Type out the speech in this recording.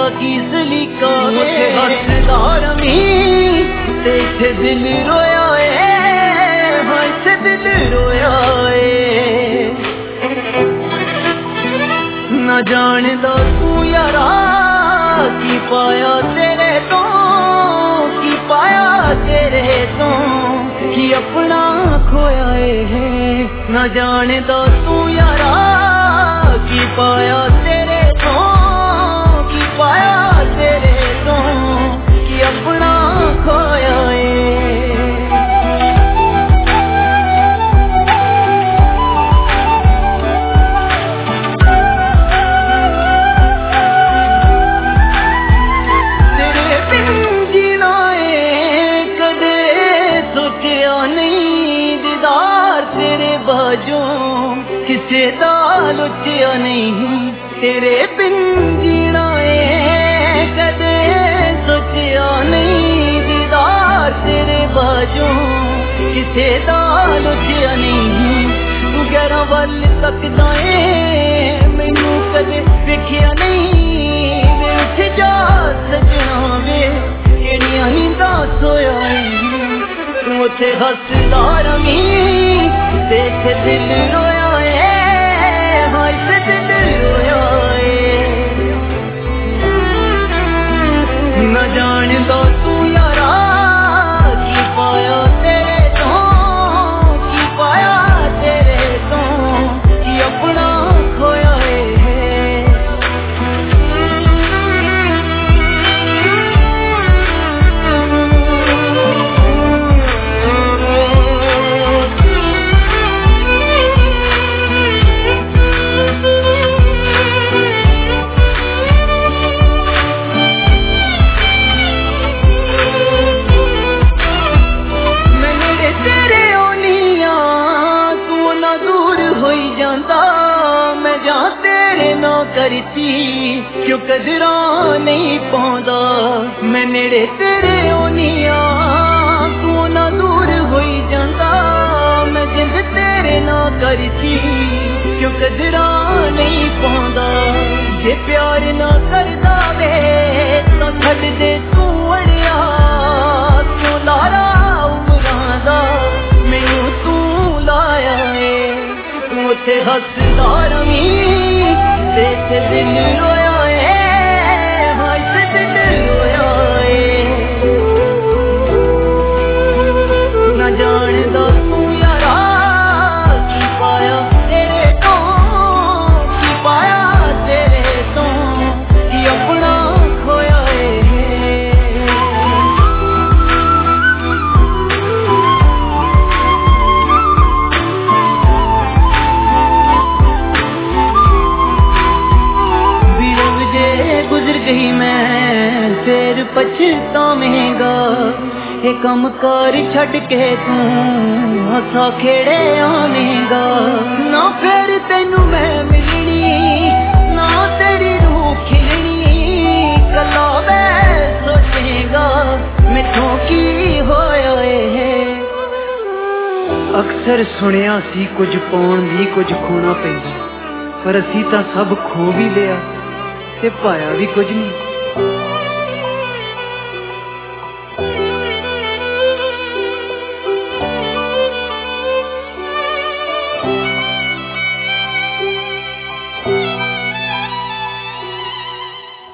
की सलीका मुझे हसदार में ते इत्थे दिल रोया है हाँ इत्थे दिल रोया है ना जानदा तू यारा की पाया तेरे तो की पाया तेरे तो की अपना खोया है ना जानदा तू यारा की पाया तेरे तो की पाया तेरे तो की अपना खोया है किसे दा लुचिया नहीं तेरे बिन जीना है कदे सोचिया नहीं दीदार तेरे बाजू किसे दा लुचिया नहीं तू 11 वल तकदा है मैनू कदे देखिया नहीं वे उठ जा सजना वे केड़ियां नींदा सोया तू उथे हसदा रमी देख दिल रोया न जानदा तू यारा की पाया तेरे तो की पाया तेरे तो की अपना खोया करती क्यों कदरा नहीं पाਉਂਦਾ मैं नेड़े तेरे ओनिया तू ना दूर होई जांदा मैं जिंद तेरे ना करती क्यों कदरा नहीं पाਉਂਦਾ जे प्यार ना करदा वे तो छड़ दे तू अड़िया क्यों लारा उमरां दा मैनू तू लाया है तू उथे हसदा रमी देख दिल रोया है हाँ दिल रोया है न जानदा तू यारा की पाया तेरे तो की पाया तेरे तो की अपना खोया है गुजर गई मैं फिर पछतावेगा ये कम कार छड़ के तू हसा खेड़े आवेगा ना फिर तेनू मैं मिलनी ना तेरी रूह खिलनी कला मैं सोचेगा मैथों की होया है अक्सर सुनिया सी कुछ पाउण दी कुछ खोना पैंदा पर असीं तां सब खो भी लिया ते पाया भी कुछ नहीं